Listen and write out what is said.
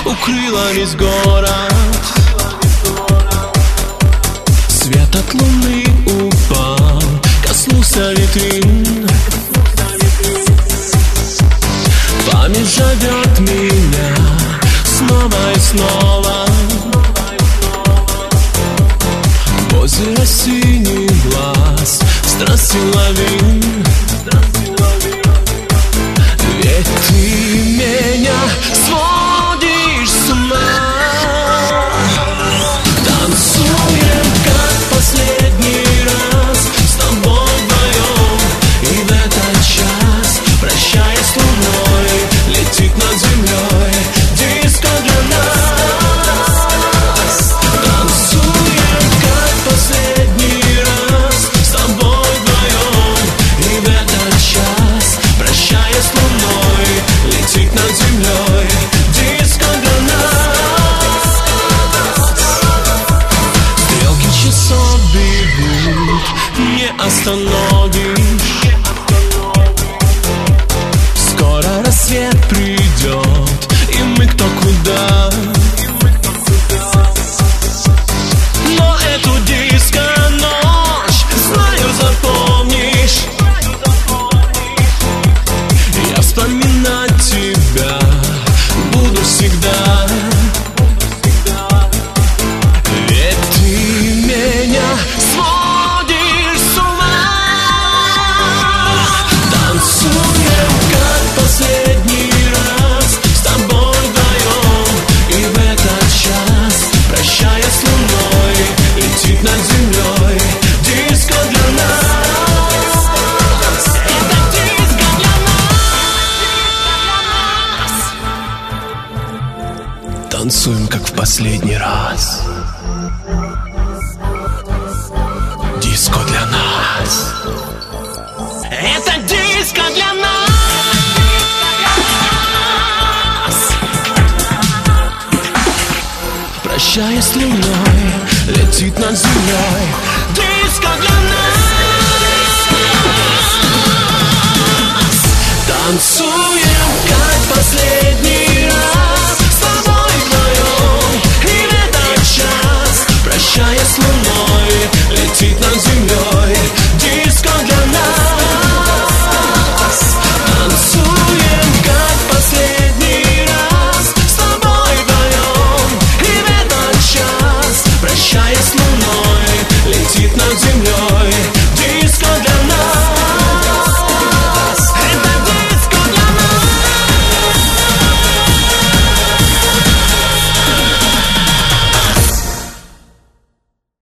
укрыла весь город. Свет от луны упал, коснулся витрин. Память зовет меня снова и снова. Озеро синий глаз, страсти лавин. Ведь ты меня сводишь с ума. Танцуем, как последний раз, с тобой вдвоем. И в этот час, прощаясь с луной, летит над землей диско для нас. Танцуем, как последний раз, с тобой вдвоем. И в этот час, прощаясь с луной, летит над землей диско для нас. Стрелки часов бегут, не остановишь. Скоро рассвет придет, и мы кто куда. Но эту диско-ночь, знаю, запомнишь. Я вспоминать тебя буду всегда. Ведь ты меня сводишь с ума. Танцуем, как последний раз, с тобой вдвоем. И в этот час, прощаясь с луной, летит над землей диско для нас. Это диско для нас. Танцуем, как в последний раз. Диско для нас. Это диско для нас. Прощаясь с луной, летит над землей диско для нас.